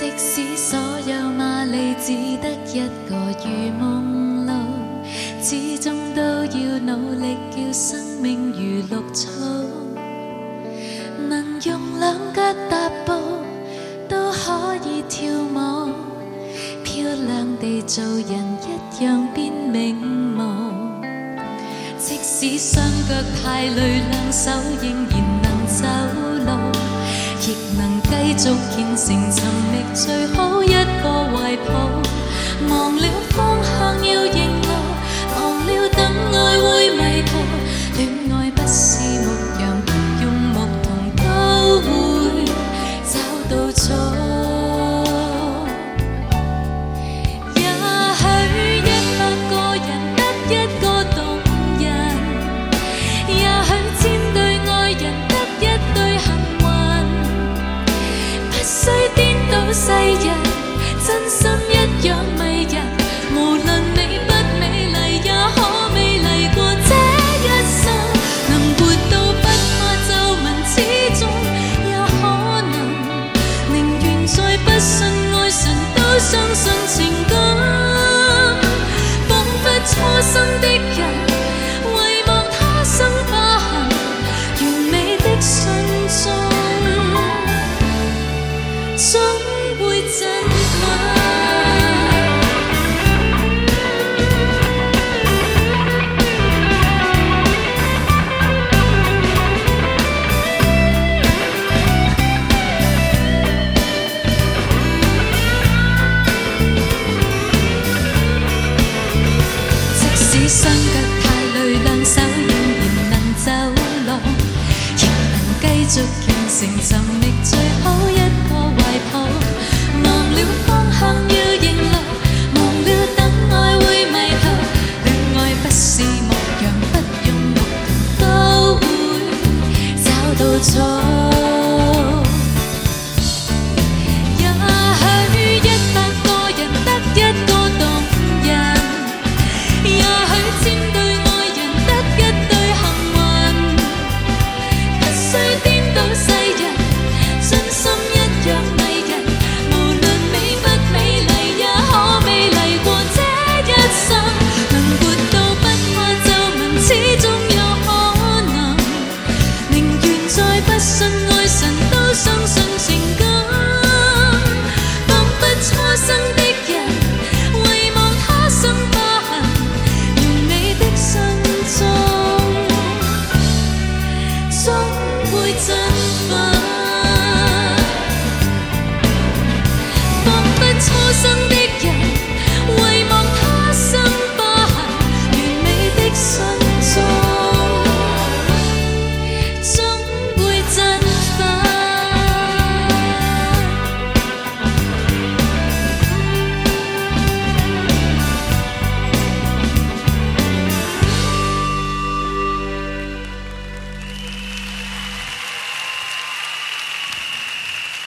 即使所有马里只得一个如梦路，始终都要努力，叫生命如绿草。能用两脚踏步，都可以跳舞，漂亮地做人一样变名模。即使双脚太累，两手仍然能走路，亦能繼續虔誠尋覓最好一個懷抱。忘了方向要認路，忘了等愛會迷途。戀愛不是牧羊，不用牧童都會找到錯。也許100個人得一個動人，也許千對愛人得一對幸運。不需顛倒世人，真心一樣迷人。無論美不美麗，也可美麗過這一生。能活到不怕皺紋，始終也可能。寧願在不信愛神，都相信情感。彷彿初心的人，遺忘他生疤痕，完美的信眾總會震撼。即使雙腳太累，兩手仍然能走路，亦能繼續虔誠尋覓最好一個懷抱。忘了方向要認路，忘了等愛會迷途。戀愛不是牧羊，不用牧童都會找到錯。